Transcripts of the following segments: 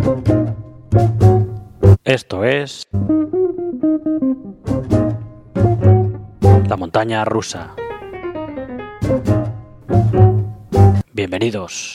Esto es la montaña rusa. Bienvenidos.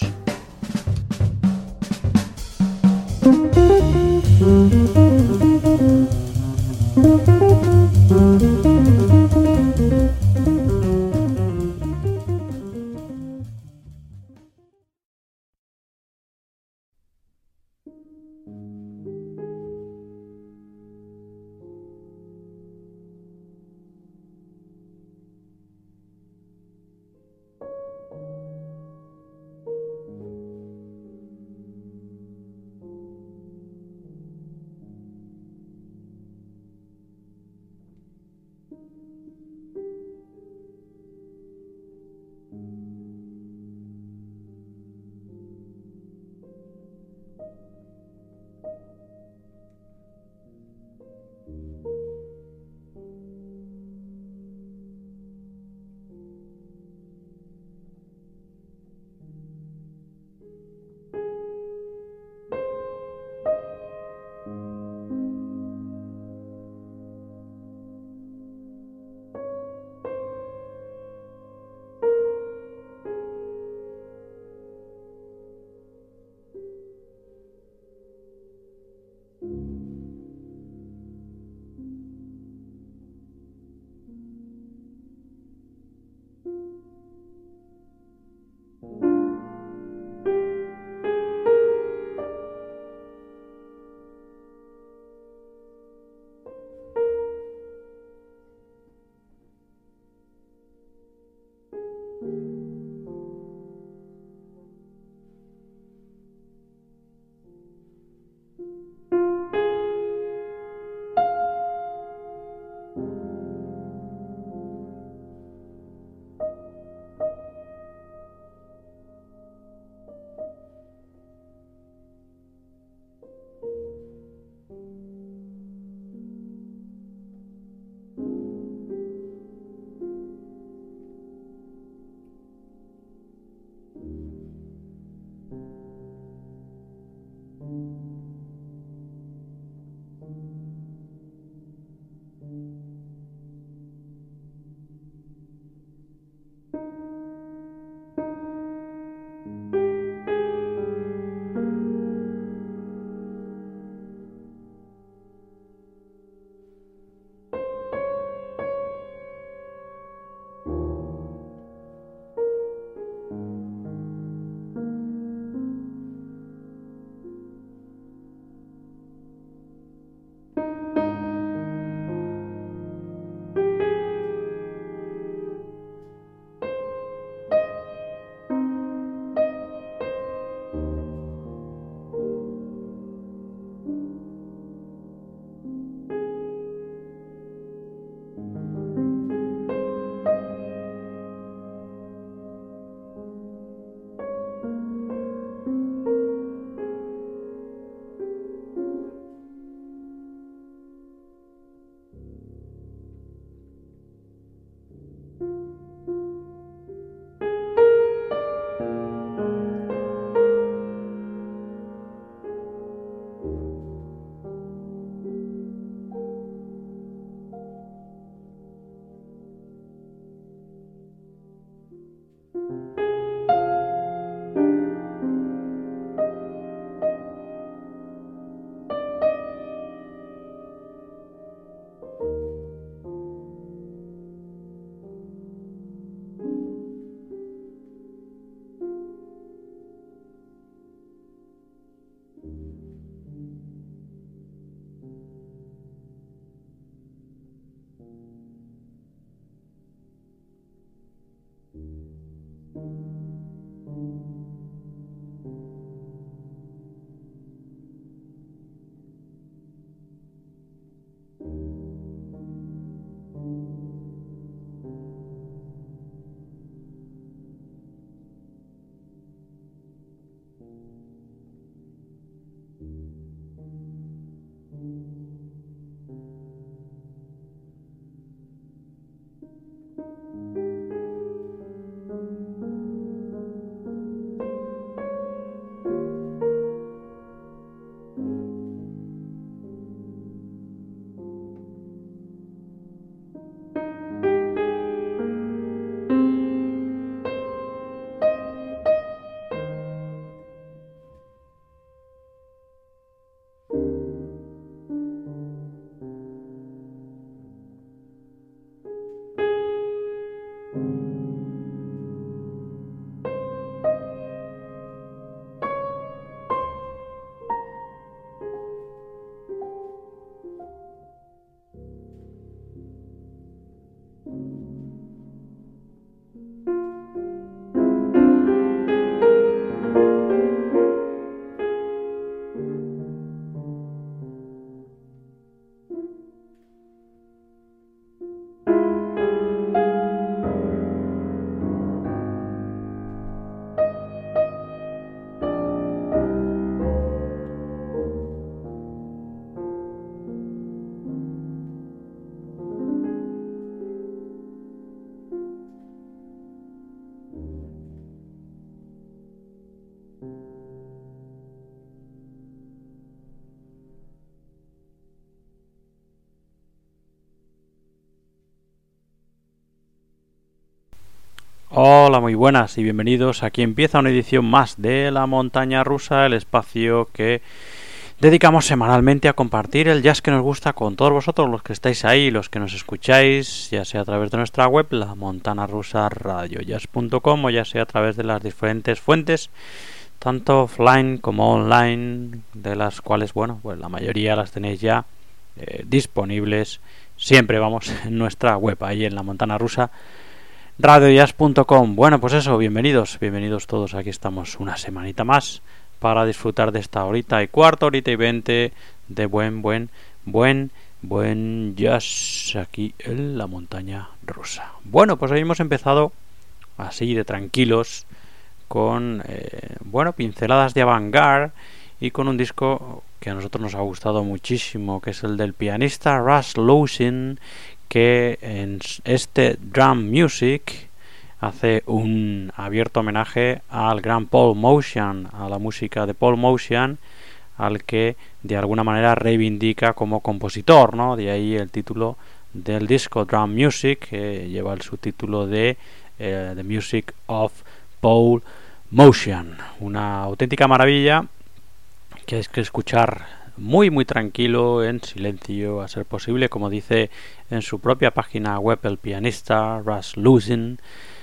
Hola, muy buenas y bienvenidos. Aquí empieza una edición más de La Montaña Rusa, el espacio que dedicamos semanalmente a compartir el jazz que nos gusta con todos vosotros, los que estáis ahí, los que nos escucháis, ya sea a través de nuestra web, la montana rusa radiojazz.com, o ya sea a través de las diferentes fuentes, tanto offline como online, de las cuales, bueno, pues la mayoría las tenéis ya disponibles siempre, vamos, en nuestra web, ahí en la montana rusa radiojazz.com. Bueno, pues eso, bienvenidos todos. Aquí estamos una semanita más para disfrutar de esta horita y cuarto, horita y 20 de buen jazz aquí en la montaña rusa. Bueno, pues hoy hemos empezado así de tranquilos con pinceladas de avant-garde y con un disco que a nosotros nos ha gustado muchísimo, que es el del pianista Russ Losin, que en este Drum Music hace un abierto homenaje al gran Paul Motian, a la música de Paul Motian, al que de alguna manera reivindica como compositor, ¿no? De ahí el título del disco Drum Music, que lleva el subtítulo de The Music of Paul Motian. Una auténtica maravilla que hay que escuchar muy tranquilo, en silencio a ser posible, como dice en su propia página web el pianista Russ Losin,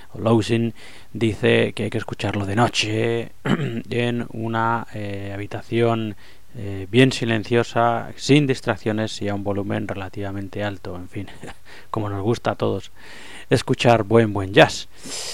dice que hay que escucharlo de noche en una habitación bien silenciosa, sin distracciones y a un volumen relativamente alto, en fin, como nos gusta a todos escuchar buen jazz.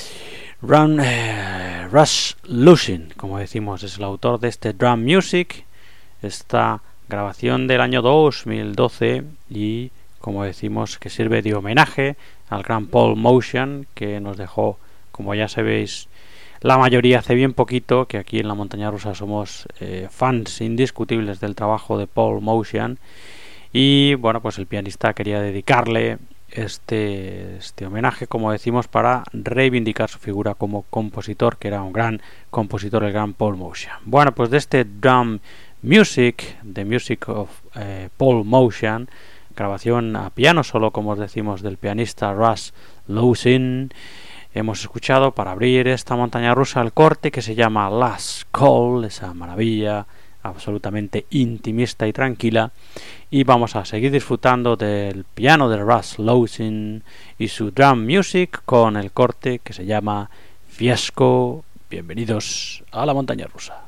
Russ Losin, como decimos, es el autor de este Drum Music, esta grabación del año 2012, y como decimos que sirve de homenaje al gran Paul Motian, que nos dejó, como ya sabéis la mayoría hace bien poquito, que aquí en la montaña rusa somos fans indiscutibles del trabajo de Paul Motian, y bueno, pues el pianista quería dedicarle este homenaje, como decimos, para reivindicar su figura como compositor, que era un gran compositor, el gran Paul Motian. Bueno, pues de este Drum Music, The Music of Paul Motian, grabación a piano solo, como os decimos, del pianista Russ Losin, hemos escuchado para abrir esta montaña rusa el corte que se llama Last Call, esa maravilla absolutamente intimista y tranquila, y vamos a seguir disfrutando del piano de Russ Losin y su Drum Music con el corte que se llama Fiasco. Bienvenidos a la montaña rusa.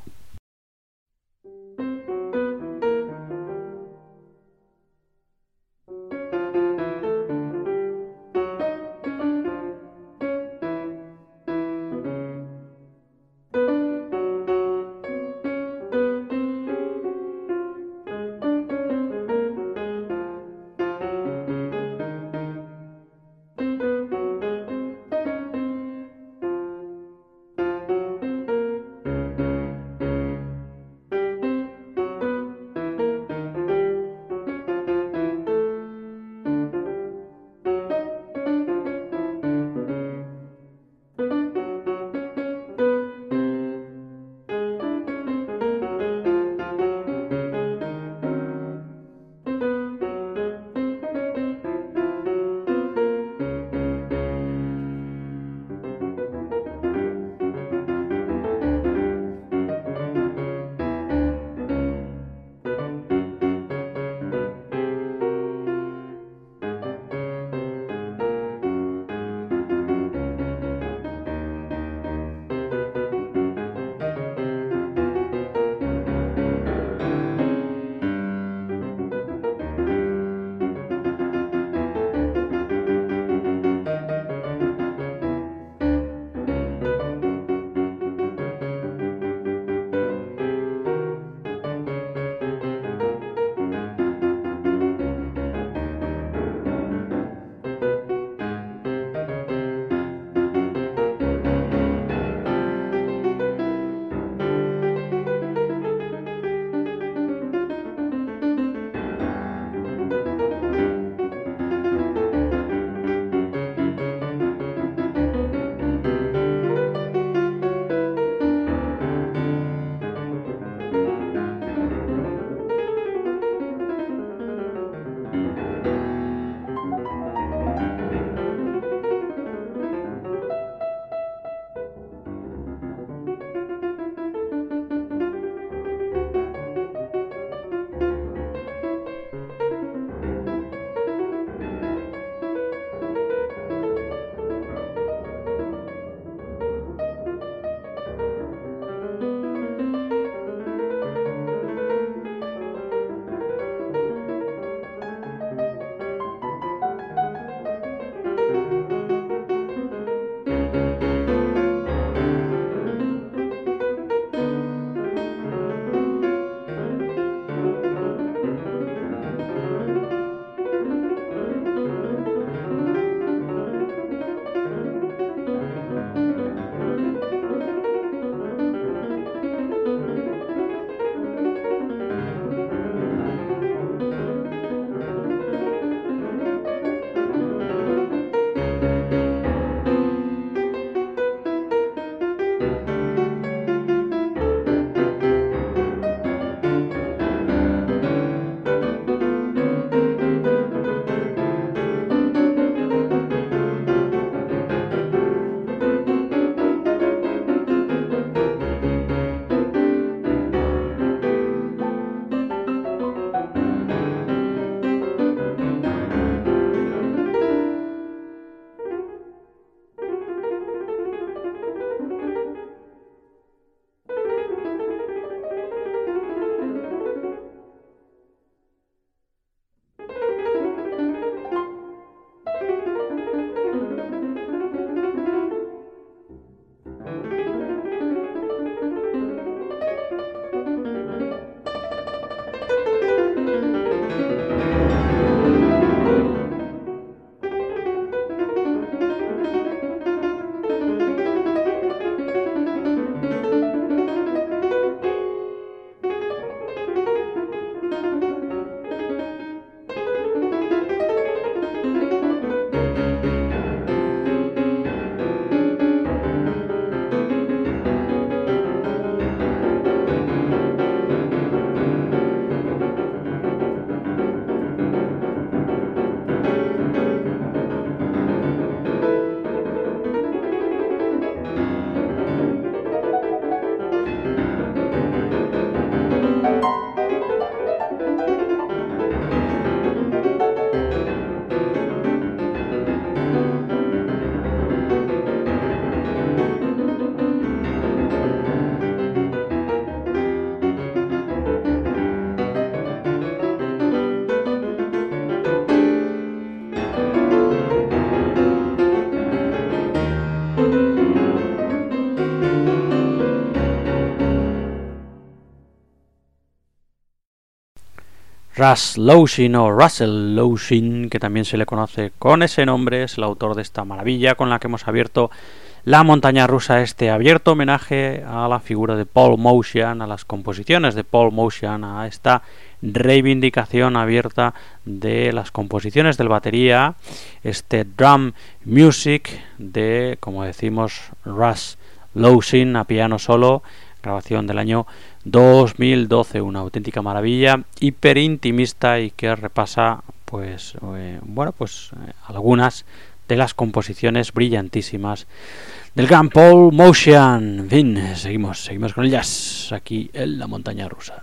Russ Loushin o Russell Loushin, que también se le conoce con ese nombre, es el autor de esta maravilla con la que hemos abierto la montaña rusa, este abierto homenaje a la figura de Paul Motian, a las composiciones de Paul Motian, a esta reivindicación abierta de las composiciones del batería, este drum music de, como decimos, Russ Loushin a piano solo, grabación del año 2012, una auténtica maravilla, hiper intimista y que repasa algunas de las composiciones brillantísimas del gran Paul Motian. En fin, seguimos con el jazz aquí en la montaña rusa.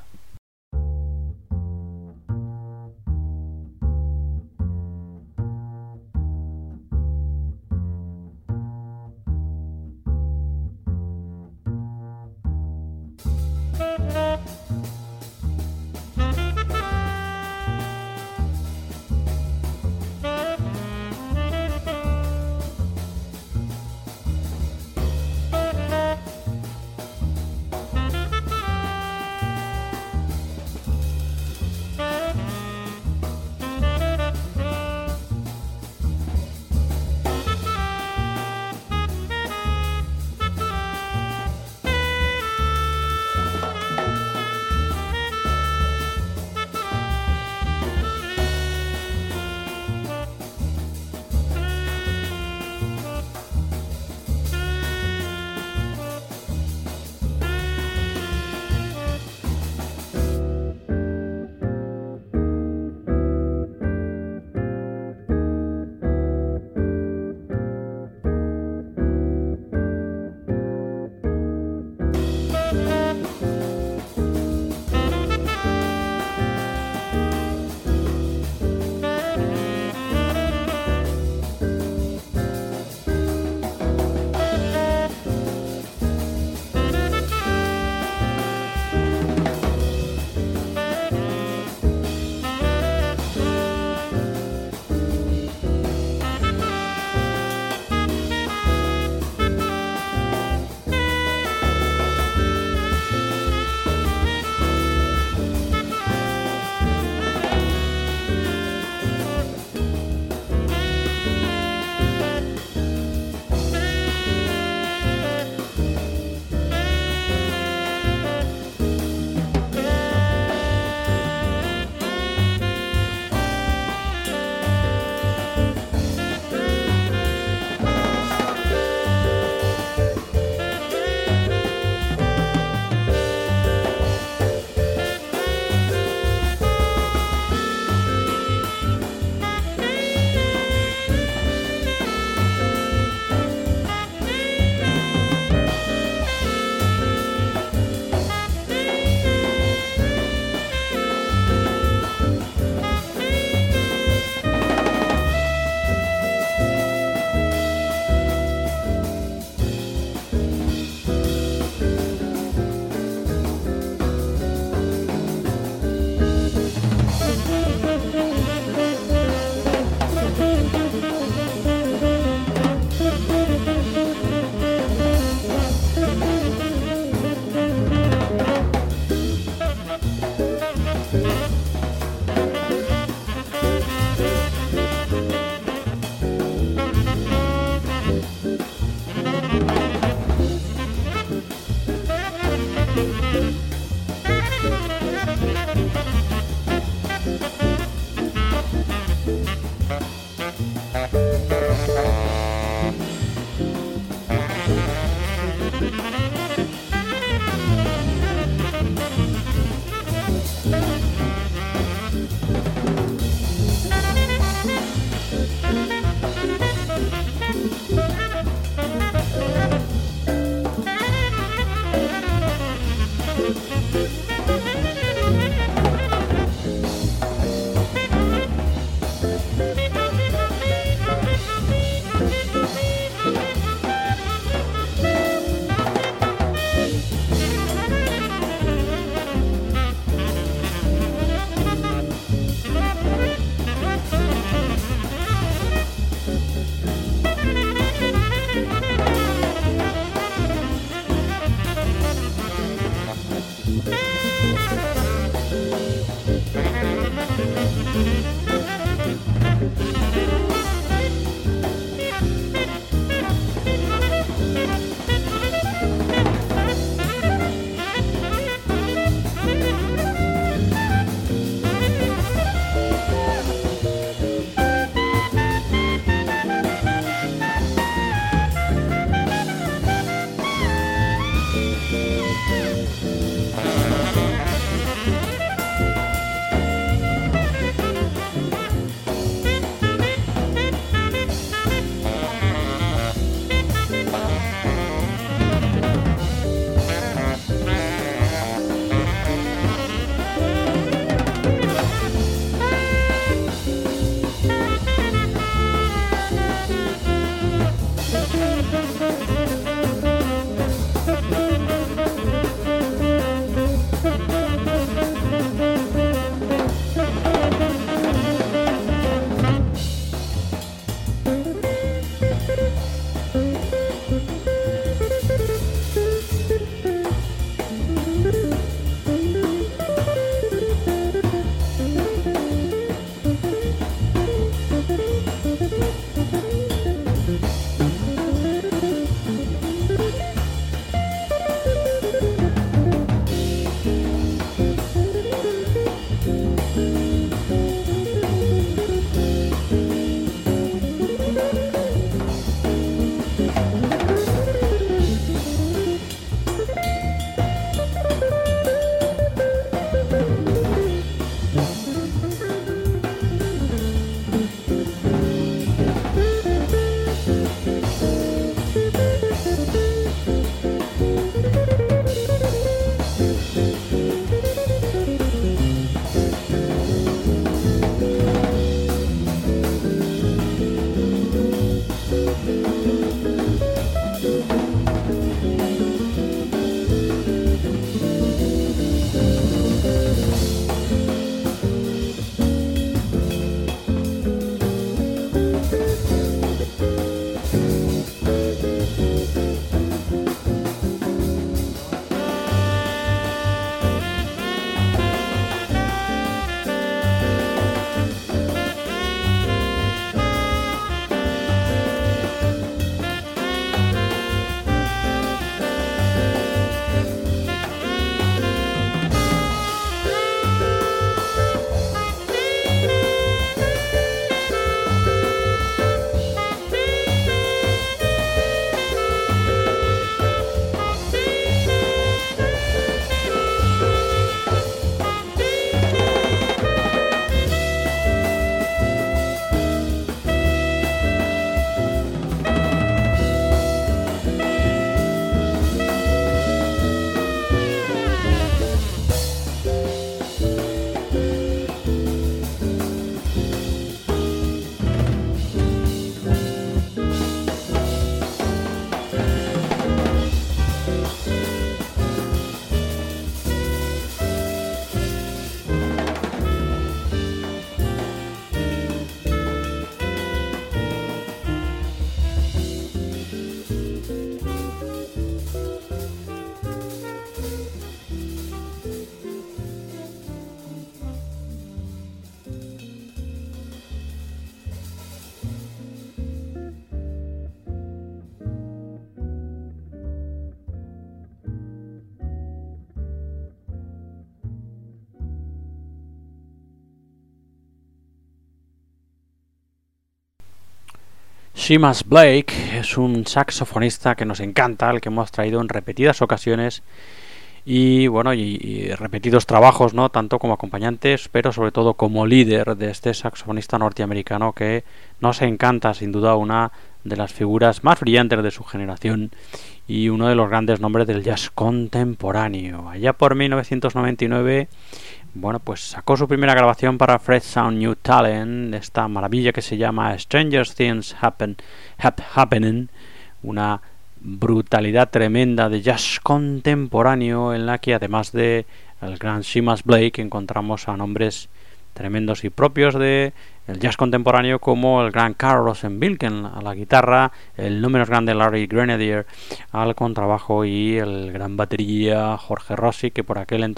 Seamus Blake es un saxofonista que nos encanta, el que hemos traído en repetidas ocasiones y bueno, y repetidos trabajos, ¿no? Tanto como acompañantes, pero sobre todo como líder de este saxofonista norteamericano que nos encanta, sin duda una de las figuras más brillantes de su generación y uno de los grandes nombres del jazz contemporáneo. Allá por 1999, bueno, pues sacó su primera grabación para Fresh Sound New Talent, esta maravilla que se llama Stranger Things Happening, una brutalidad tremenda de jazz contemporáneo en la que además de el gran Seamus Blake encontramos a nombres tremendos y propios de el jazz contemporáneo como el gran Carl Rosenwinkel a la guitarra, el no menos grande Larry Grenadier al contrabajo y el gran batería Jorge Rossi, que por aquel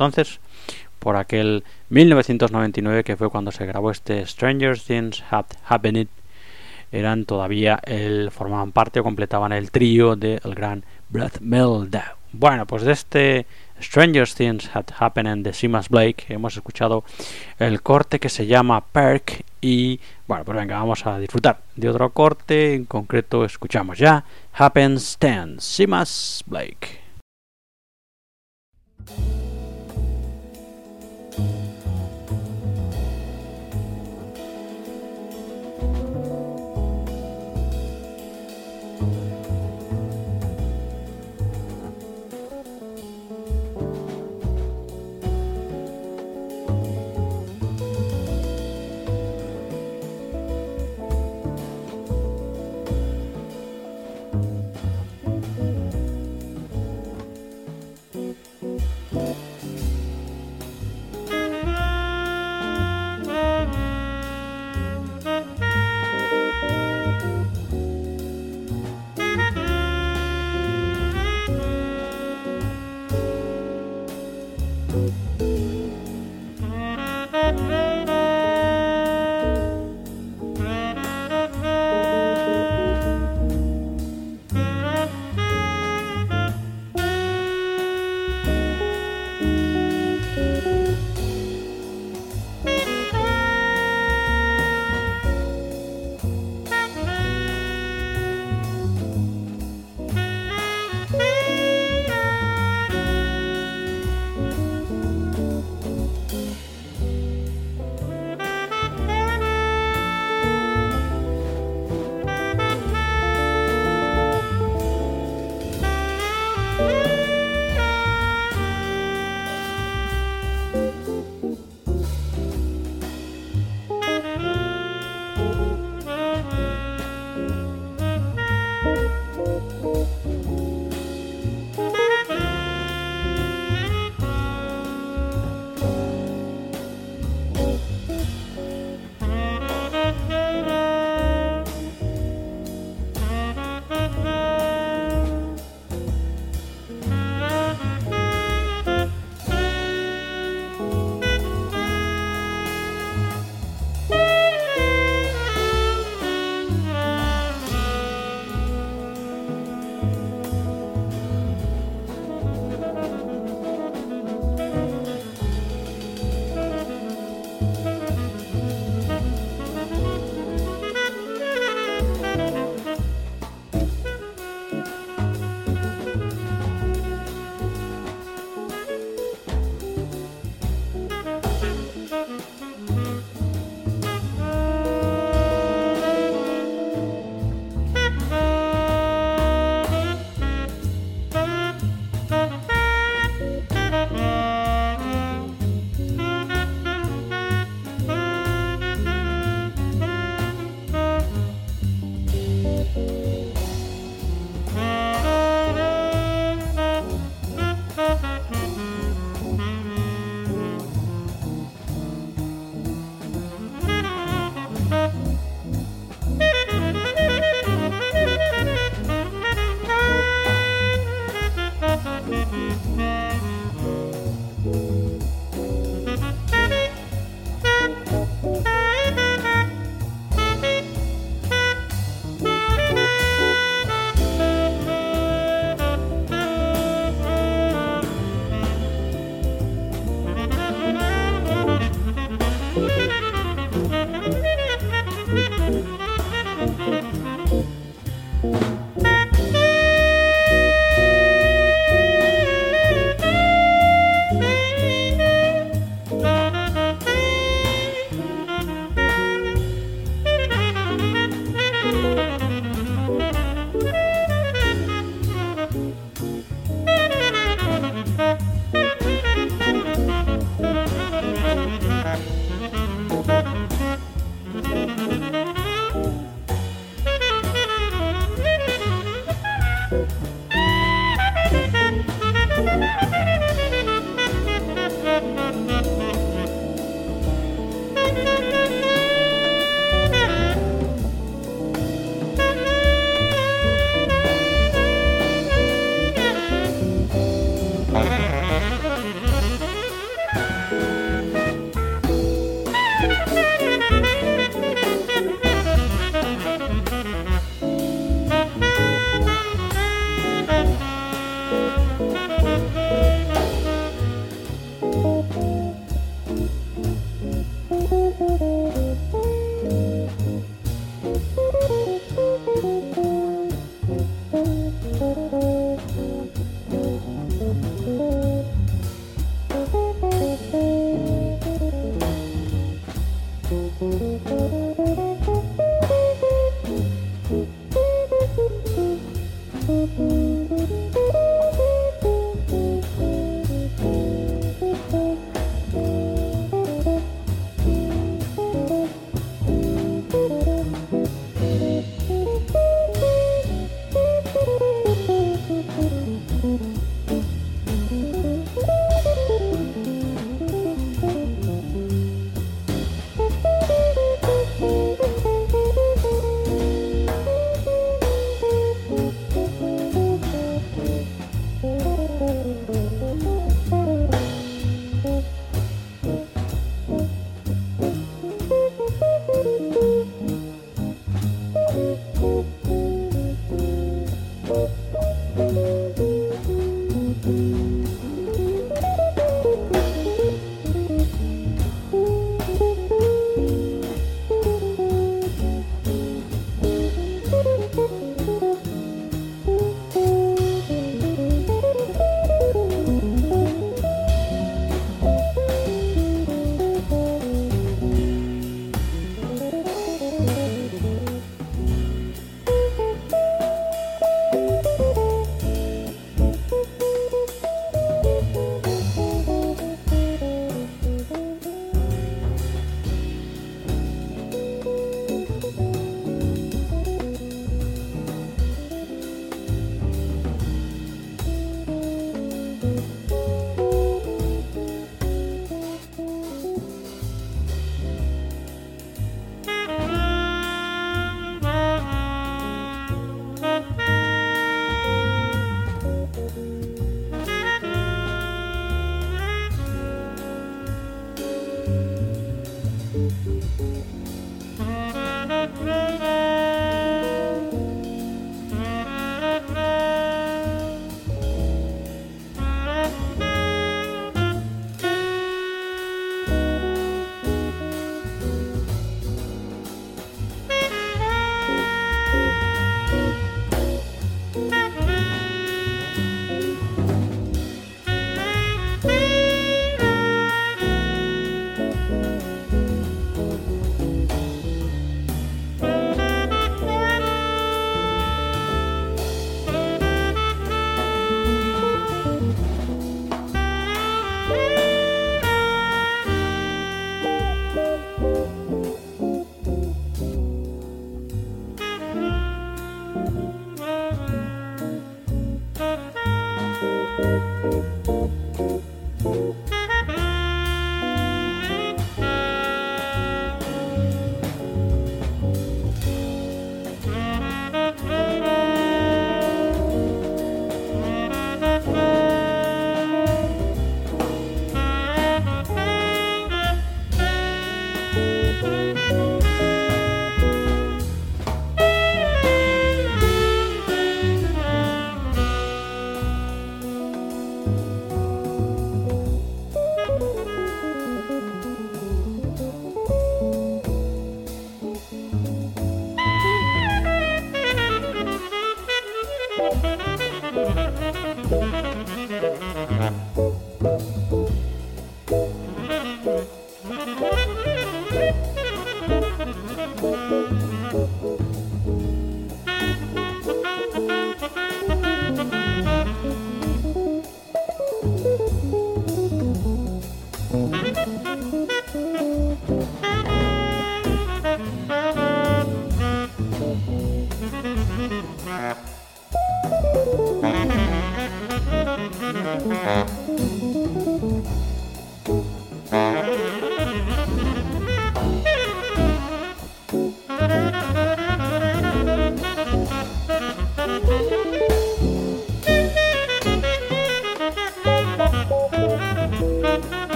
1999, que fue cuando se grabó este Stranger Things Happening, formaban parte o completaban el trío del gran Brad Mehldau. Bueno, pues de este Stranger Things Happening de Seamus Blake hemos escuchado el corte que se llama Perk y bueno, pues venga, vamos a disfrutar de otro corte. En concreto escuchamos ya Happens 10, Seamus Blake.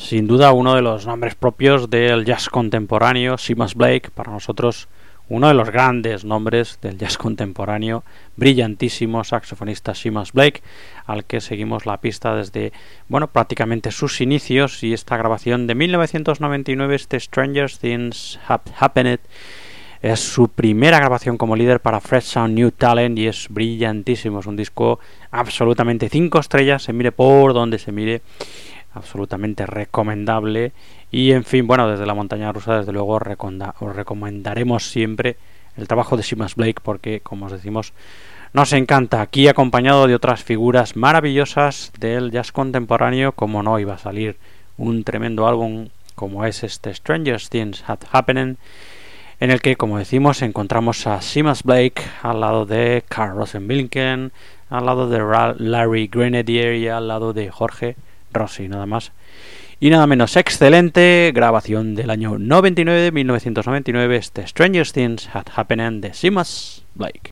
sin duda uno de los nombres propios del jazz contemporáneo, Seamus Blake, para nosotros uno de los grandes nombres del jazz contemporáneo, brillantísimo saxofonista Seamus Blake, al que seguimos la pista desde, prácticamente sus inicios, y esta grabación de 1999, este Stranger Things Happened, es su primera grabación como líder para Fresh Sound New Talent y es brillantísimo, es un disco absolutamente 5 estrellas, se mire por donde se mire, absolutamente recomendable. Y en fin, desde la montaña rusa, desde luego os recomendaremos siempre el trabajo de Seamus Blake, porque, como os decimos, nos encanta, aquí acompañado de otras figuras maravillosas del jazz contemporáneo. Como no iba a salir un tremendo álbum como es este Stranger Things Happening, en el que, como decimos, encontramos a Seamus Blake al lado de Carl Rosenwinkel, al lado de Larry Grenadier y al lado de Jorge Rossi, nada más y nada menos. Excelente grabación del año 1999, este Stranger Things Happening de Seamus Blake.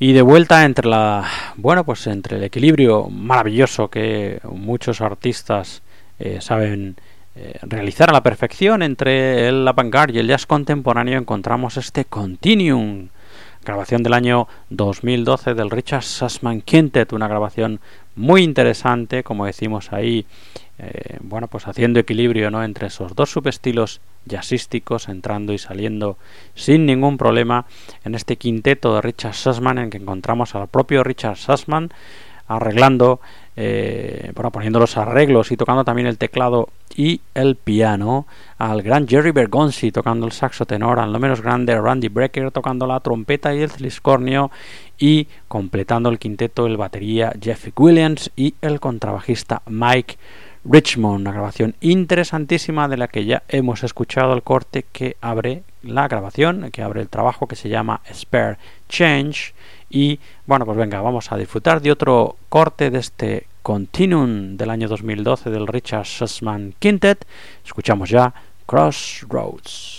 Y de vuelta entre entre el equilibrio maravilloso que muchos artistas saben realizar a la perfección entre el avant-garde y el jazz contemporáneo, encontramos este Continuum, grabación del año 2012 del Richard Sussman Quintet, una grabación muy interesante, como decimos ahí, haciendo equilibrio, ¿no?, entre esos dos subestilos jazzísticos, entrando y saliendo sin ningún problema en este quinteto de Richard Sussman, en que encontramos al propio Richard Sussman arreglando, poniendo los arreglos y tocando también el teclado y el piano, al gran Jerry Bergonzi tocando el saxo tenor, al no menos grande Randy Brecker tocando la trompeta y el fliscornio, y completando el quinteto el batería Jeff Williams y el contrabajista Mike Richmond. Una grabación interesantísima de la que ya hemos escuchado el corte que abre la grabación, que abre el trabajo, que se llama Spare Change. Y venga, vamos a disfrutar de otro corte de este Continuum del año 2012 del Richard Sussman Quintet. Escuchamos ya Crossroads.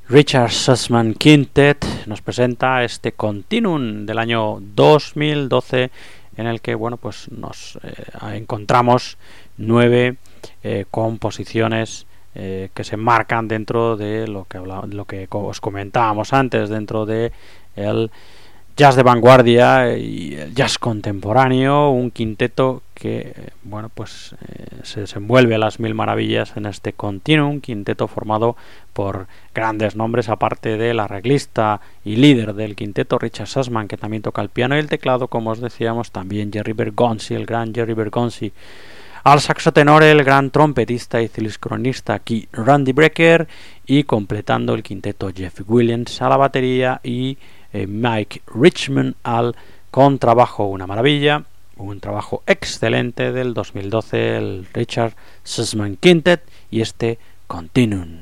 Richard Sussman Quintet nos presenta este Continuum del año 2012, en el que bueno, pues nos encontramos 9 composiciones que se marcan dentro de lo que os comentábamos antes, dentro de el jazz de vanguardia y el jazz contemporáneo, un quinteto que bueno, pues se desenvuelve a las mil maravillas en este Continuum, quinteto formado por grandes nombres, aparte del arreglista y líder del quinteto Richard Sussman, que también toca el piano y el teclado, como os decíamos, también Jerry Bergonzi, el gran Jerry Bergonzi, al saxo tenor el gran trompetista y cronista aquí Randy Brecker, y completando el quinteto Jeff Williams a la batería y Mike Richmond al contrabajo. Una maravilla, un trabajo excelente del 2012, el Richard Sussman Quintet y este Continuum.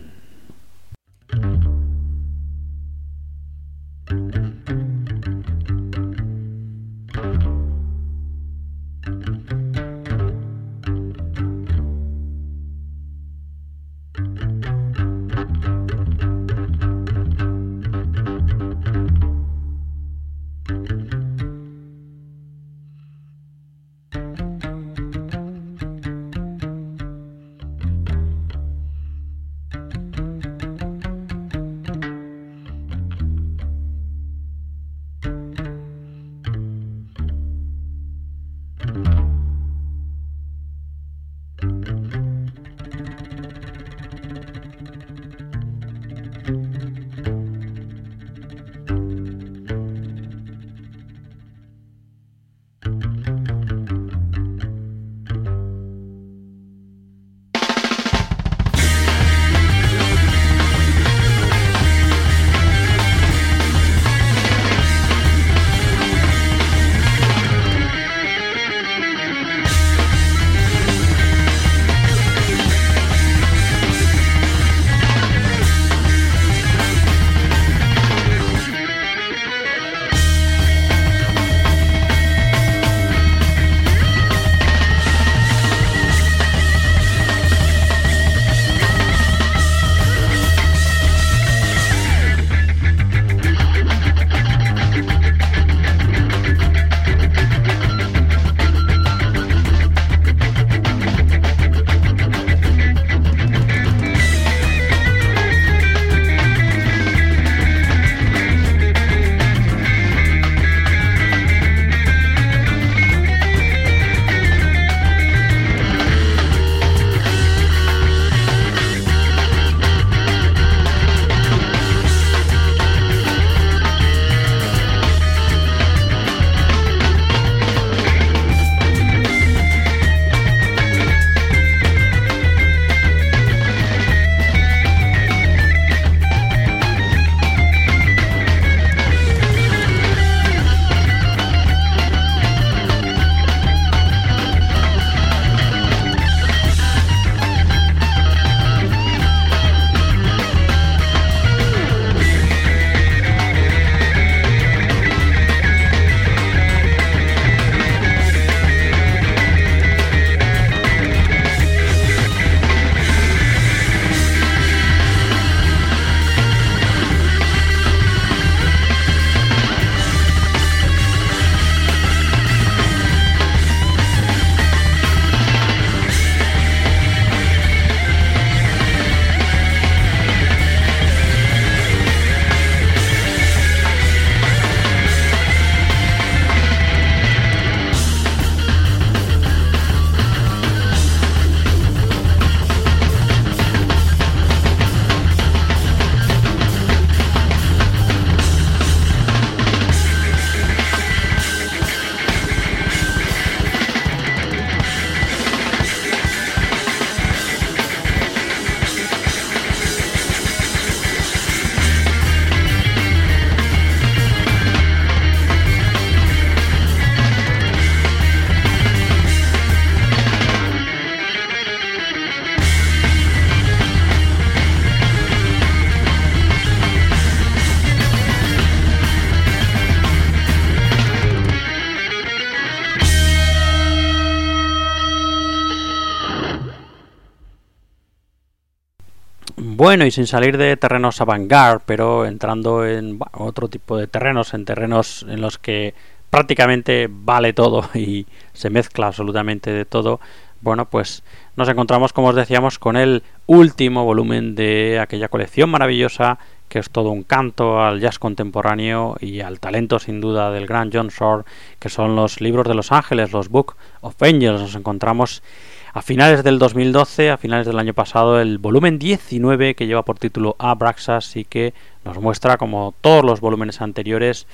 Bueno, y sin salir de terrenos avant-garde, pero entrando en otro tipo de terrenos, en terrenos en los que prácticamente vale todo y se mezcla absolutamente de todo, bueno, pues nos encontramos, como os decíamos, con el último volumen de aquella colección maravillosa que es todo un canto al jazz contemporáneo y al talento sin duda del gran John Shore, que son los libros de los ángeles, los Book of Angels. Nos encontramos a finales del 2012, a finales del año pasado, el volumen 19 que lleva por título Abraxas y que nos muestra, como todos los volúmenes anteriores,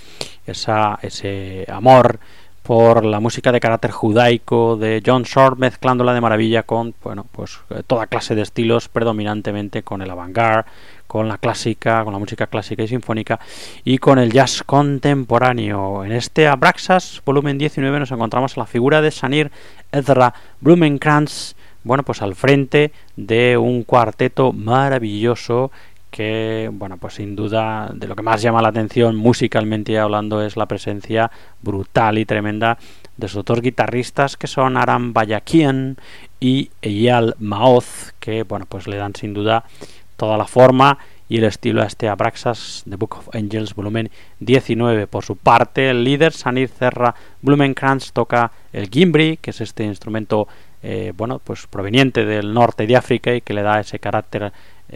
ese amor por la música de carácter judaico de John Shore, mezclándola de maravilla con, bueno, pues toda clase de estilos, predominantemente con el avant-garde, con la clásica, con la música clásica y sinfónica y con el jazz contemporáneo. En este Abraxas, volumen 19, nos encontramos a la figura de Sanir Ezra Blumenkrantz, bueno, pues al frente de un cuarteto maravilloso que, bueno, pues sin duda de lo que más llama la atención musicalmente hablando es la presencia brutal y tremenda de sus dos guitarristas, que son Aram Bayakian y Eyal Maoz, que, bueno, pues le dan sin duda toda la forma y el estilo a este Abraxas, The Book of Angels, volumen 19. Por su parte, el líder, Sanir Ezra Blumenkrantz, toca el gimbri, que es este instrumento bueno, pues proveniente del norte de África y que le da ese carácter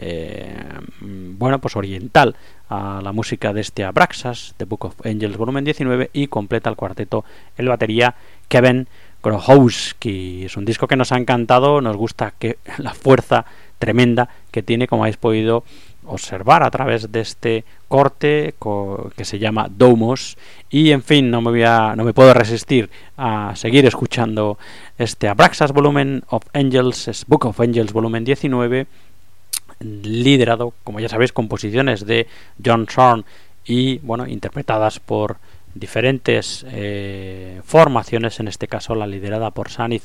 bueno, pues oriental a la música de este Abraxas, The Book of Angels, volumen 19, y completa el cuarteto el batería Kevin Grochowski. Es un disco que nos ha encantado, nos gusta que la fuerza tremenda que tiene, como habéis podido observar a través de este corte que se llama Domos, y en fin, no me puedo resistir a seguir escuchando este Abraxas Volumen of Angels, Book of Angels volumen 19, liderado, como ya sabéis, composiciones de John Shore y, bueno, interpretadas por diferentes formaciones, en este caso la liderada por Sanir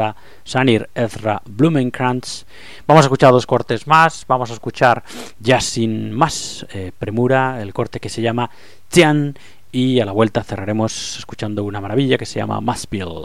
Ezra Blumenkrantz. Vamos a escuchar dos cortes más, vamos a escuchar ya sin más premura el corte que se llama Tian, y a la vuelta cerraremos escuchando una maravilla que se llama Maspil.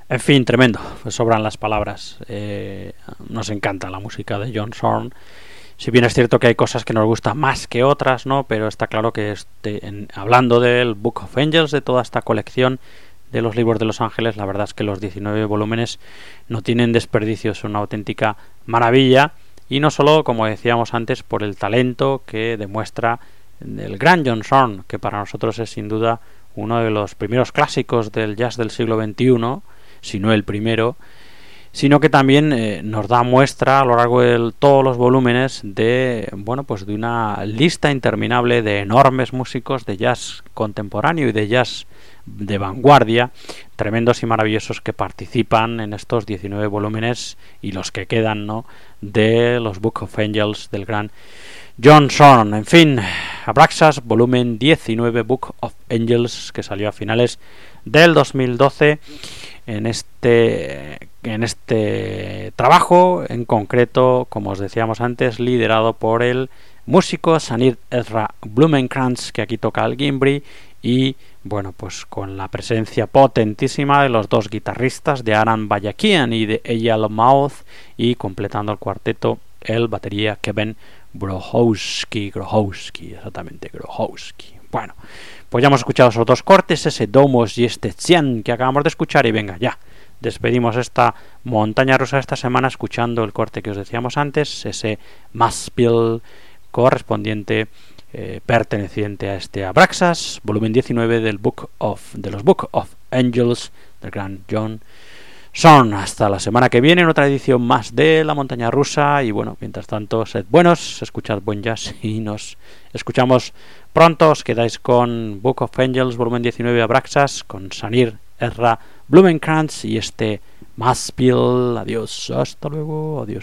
En fin, tremendo, pues sobran las palabras. Nos encanta la música de John Zorn. Si bien es cierto que hay cosas que nos gustan más que otras, ¿no? Pero está claro que hablando del Book of Angels, de toda esta colección de los libros de los ángeles, la verdad es que los 19 volúmenes no tienen desperdicio, es una auténtica maravilla. Y no solo, como decíamos antes, por el talento que demuestra el gran John Zorn, que para nosotros es sin duda uno de los primeros clásicos del jazz del siglo XXI, si no el primero, sino que también nos da muestra a lo largo de todos los volúmenes de una lista interminable de enormes músicos de jazz contemporáneo y de jazz de vanguardia, tremendos y maravillosos, que participan en estos 19 volúmenes y los que quedan, ¿no?, de los Book of Angels del gran John Zorn. En fin, Abraxas, volumen 19, Book of Angels, que salió a finales del 2012. En este trabajo en concreto, como os decíamos antes, liderado por el músico Sanir Ezra Blumenkrantz, que aquí toca el gimbri, y bueno, pues con la presencia potentísima de los dos guitarristas, de Aran Bayakian y de Eyal Mouth, y completando el cuarteto el batería Kevin Grohowski, exactamente, Grohowski. Bueno, pues ya hemos escuchado esos dos cortes, ese Domos y este Tsian que acabamos de escuchar, y venga, ya despedimos esta montaña rusa esta semana escuchando el corte que os decíamos antes, ese Maspil correspondiente, perteneciente a este Abraxas, volumen 19 de los Book of Angels del gran John Zorn. Hasta la semana que viene en otra edición más de la montaña rusa, y bueno, mientras tanto, sed buenos, escuchad buen jazz y nos escuchamos pronto. Os quedáis con Book of Angels, volumen 19, Abraxas, con Sanir Ezra Blumenkrantz y este Maspil. Adiós, hasta luego, adiós.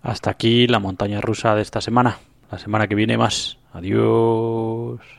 Hasta aquí la montaña rusa de esta semana. La semana que viene más. Adiós.